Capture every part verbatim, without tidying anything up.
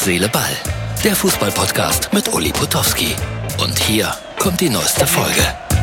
Seele, Ball. Der Fußball-Podcast mit Uli Potowski. Und hier kommt die neueste Folge.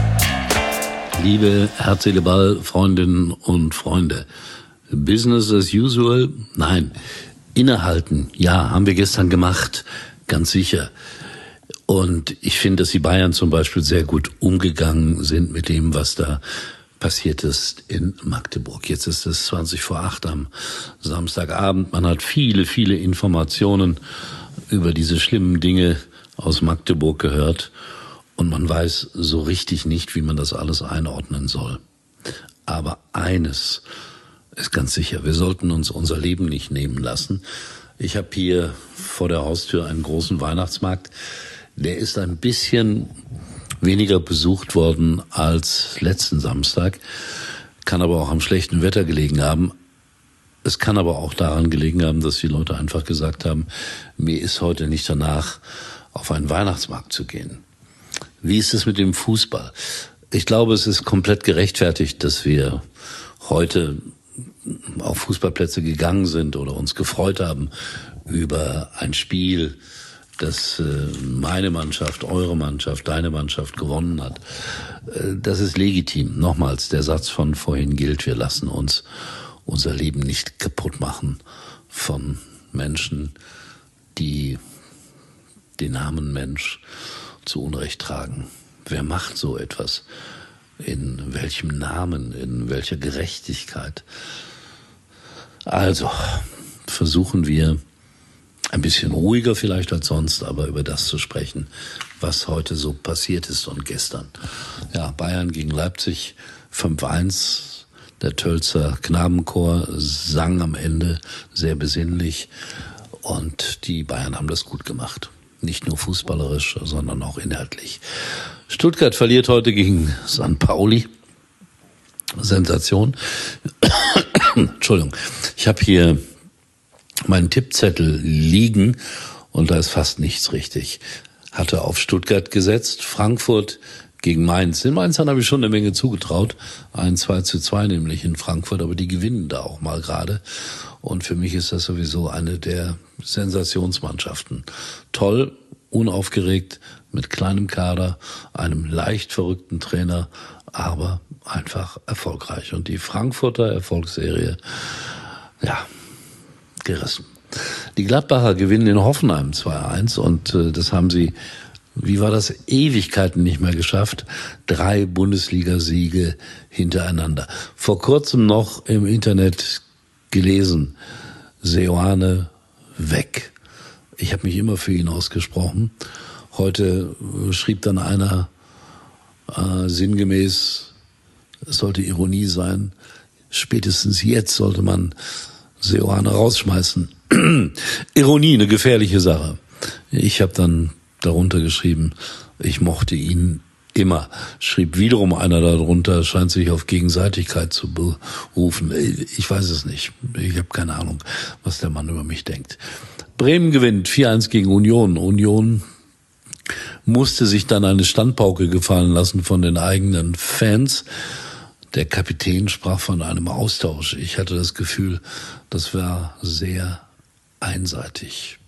Liebe Herz, Seele, Ball, Freundinnen und Freunde. Business as usual? Nein. Innehalten, ja, haben wir gestern gemacht, ganz sicher. Und ich finde, dass die Bayern zum Beispiel sehr gut umgegangen sind mit dem, was da passiert ist in Magdeburg. Jetzt ist es zwanzig vor acht am Samstagabend. Man hat viele, viele Informationen über diese schlimmen Dinge aus Magdeburg gehört. Und man weiß so richtig nicht, wie man das alles einordnen soll. Aber eines ist ganz sicher, wir sollten uns unser Leben nicht nehmen lassen. Ich habe hier vor der Haustür einen großen Weihnachtsmarkt. Der ist ein bisschen weniger besucht worden als letzten Samstag, kann aber auch am schlechten Wetter gelegen haben. Es kann aber auch daran gelegen haben, dass die Leute einfach gesagt haben, mir ist heute nicht danach, auf einen Weihnachtsmarkt zu gehen. Wie ist es mit dem Fußball? Ich glaube, es ist komplett gerechtfertigt, dass wir heute auf Fußballplätze gegangen sind oder uns gefreut haben über ein Spiel, dass meine Mannschaft, eure Mannschaft, deine Mannschaft gewonnen hat. Das ist legitim. Nochmals, der Satz von vorhin gilt, wir lassen uns unser Leben nicht kaputt machen von Menschen, die den Namen Mensch zu Unrecht tragen. Wer macht so etwas? In welchem Namen? In welcher Gerechtigkeit? Also, versuchen wir ein bisschen ruhiger vielleicht als sonst, aber über das zu sprechen, was heute so passiert ist und gestern. Ja, Bayern gegen Leipzig, fünf eins. Der Tölzer Knabenchor sang am Ende sehr besinnlich und die Bayern haben das gut gemacht. Nicht nur fußballerisch, sondern auch inhaltlich. Stuttgart verliert heute gegen Sankt Pauli. Sensation. Entschuldigung. Ich habe hier meinen Tippzettel liegen und da ist fast nichts richtig. Hatte auf Stuttgart gesetzt, Frankfurt gegen Mainz. In Mainz habe ich schon eine Menge zugetraut. Ein zwei zu zwei nämlich in Frankfurt, aber die gewinnen da auch mal gerade. Und für mich ist das sowieso eine der Sensationsmannschaften. Toll, unaufgeregt, mit kleinem Kader, einem leicht verrückten Trainer, aber einfach erfolgreich. Und die Frankfurter Erfolgsserie, ja, gerissen. Die Gladbacher gewinnen in Hoffenheim zwei eins und äh, das haben sie, wie war das, Ewigkeiten nicht mehr geschafft. Drei Bundesliga-Siege hintereinander. Vor kurzem noch im Internet gelesen, Seoane weg. Ich habe mich immer für ihn ausgesprochen. Heute äh, schrieb dann einer äh, sinngemäß, es sollte Ironie sein, spätestens jetzt sollte man Seoane rausschmeißen. Ironie, eine gefährliche Sache. Ich habe dann darunter geschrieben, ich mochte ihn immer. Schrieb wiederum einer darunter, scheint sich auf Gegenseitigkeit zu berufen. Ich weiß es nicht. Ich habe keine Ahnung, was der Mann über mich denkt. Bremen gewinnt vier eins gegen Union. Union musste sich dann eine Standpauke gefallen lassen von den eigenen Fans. Der Kapitän sprach von einem Austausch. Ich hatte das Gefühl, das war sehr einseitig.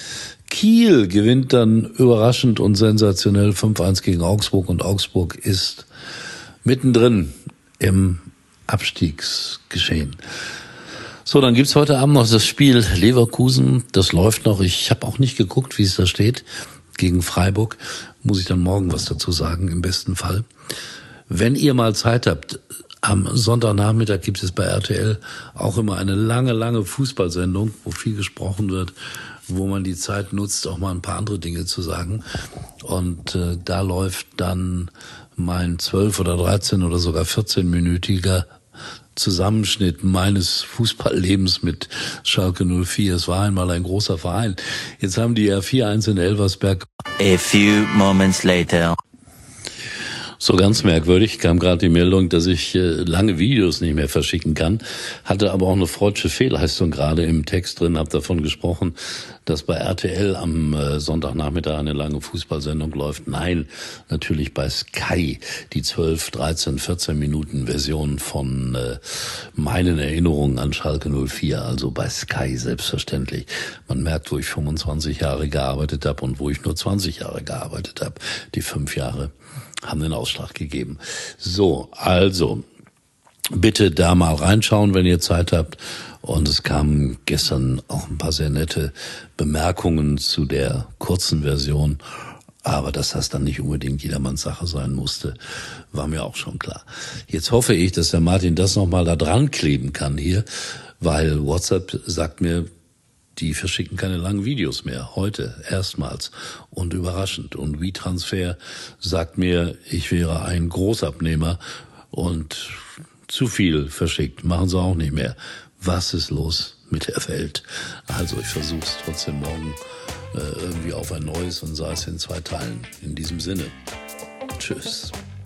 Kiel gewinnt dann überraschend und sensationell fünf eins gegen Augsburg und Augsburg ist mittendrin im Abstiegsgeschehen. So, dann gibt's heute Abend noch das Spiel Leverkusen. Das läuft noch. Ich habe auch nicht geguckt, wie es da steht. Gegen Freiburg muss ich dann morgen was dazu sagen, im besten Fall. Wenn ihr mal Zeit habt, am Sonntagnachmittag gibt es bei R T L auch immer eine lange, lange Fußballsendung, wo viel gesprochen wird, wo man die Zeit nutzt, auch mal ein paar andere Dinge zu sagen. Und äh, da läuft dann mein zwölf oder dreizehn oder sogar vierzehnminütiger Zusammenschnitt meines Fußballlebens mit Schalke null vier. Es war einmal ein großer Verein. Jetzt haben die ja vier eins in Elversberg. A few moments later. So ganz merkwürdig kam gerade die Meldung, dass ich äh, lange Videos nicht mehr verschicken kann, hatte aber auch eine freudsche Fehlleistung gerade im Text drin, habe davon gesprochen, dass bei R T L am äh, Sonntagnachmittag eine lange Fußballsendung läuft. Nein, natürlich bei Sky, die zwölf, dreizehn, vierzehn Minuten Version von äh, meinen Erinnerungen an Schalke null vier, also bei Sky selbstverständlich. Man merkt, wo ich fünfundzwanzig Jahre gearbeitet habe und wo ich nur zwanzig Jahre gearbeitet habe. Die fünf Jahre haben den Ausschlag gegeben. So, also bitte da mal reinschauen, wenn ihr Zeit habt. Und es kamen gestern auch ein paar sehr nette Bemerkungen zu der kurzen Version. Aber dass das dann nicht unbedingt jedermanns Sache sein musste, war mir auch schon klar. Jetzt hoffe ich, dass der Martin das nochmal da dran kleben kann hier, weil WhatsApp sagt mir, die verschicken keine langen Videos mehr. Heute erstmals und überraschend. Und WeTransfer sagt mir, ich wäre ein Großabnehmer und zu viel verschickt. Machen sie auch nicht mehr. Was ist los mit der Welt? Also ich versuche es trotzdem morgen äh, irgendwie auf ein neues und sei es in zwei Teilen. In diesem Sinne. Tschüss.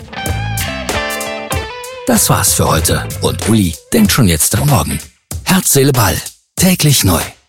Das war's für heute. Und Uli denkt schon jetzt am Morgen. Herz, Seele, Ball. Täglich neu.